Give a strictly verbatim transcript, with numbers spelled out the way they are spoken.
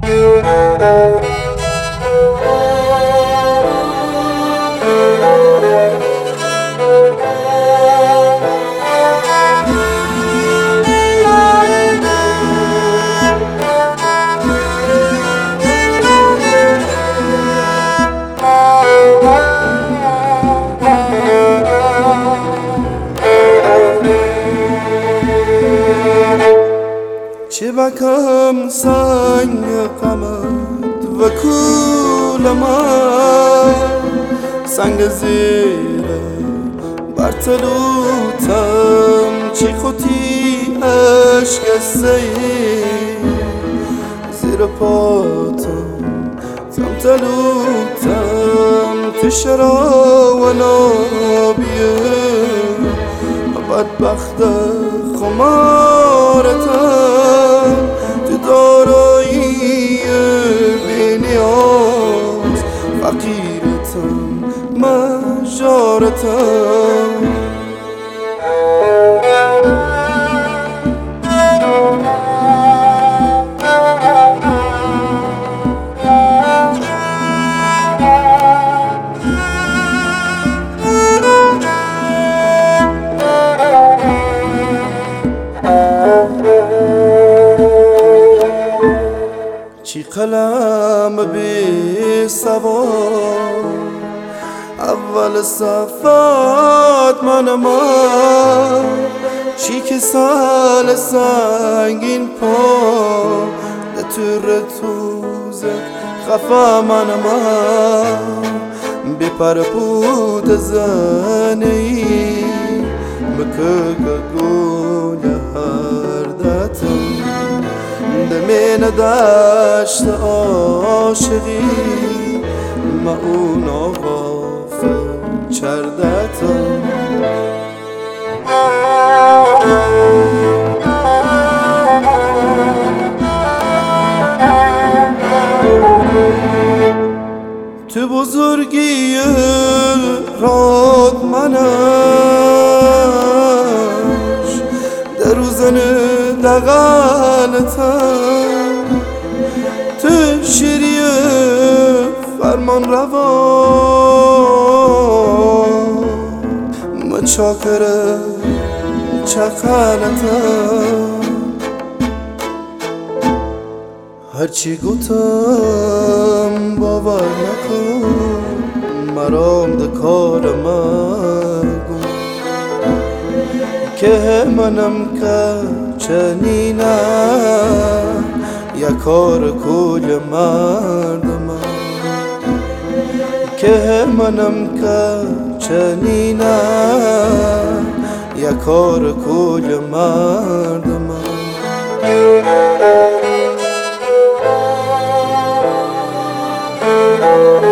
چه بکم سنگ غمت و کول من سنگ زیره بر تلوتم چی خوتی عشق سیی زیر پاتم تم تلوتم تشرا و نابیه بدبخت خمارتم تو دارایی بینیاز فقیرتم مجارتم چی قلم بی سوار اول صفات من ما چی که سال سنگین پا نتور توزه خفا من ما بپر بود زنی مکه گونه هر دتم دمین دشت عاشقی ما اون غافل چردتم تو بزرگی راد منش در روزن دقالتم تو شیری فرمان روان من چاکر چقالتم هرچی گوتم باور نکن مرام دکار مگو که منم که چنینه یا کار کل مردم که منم که چنینه یا کار کل مردم Oh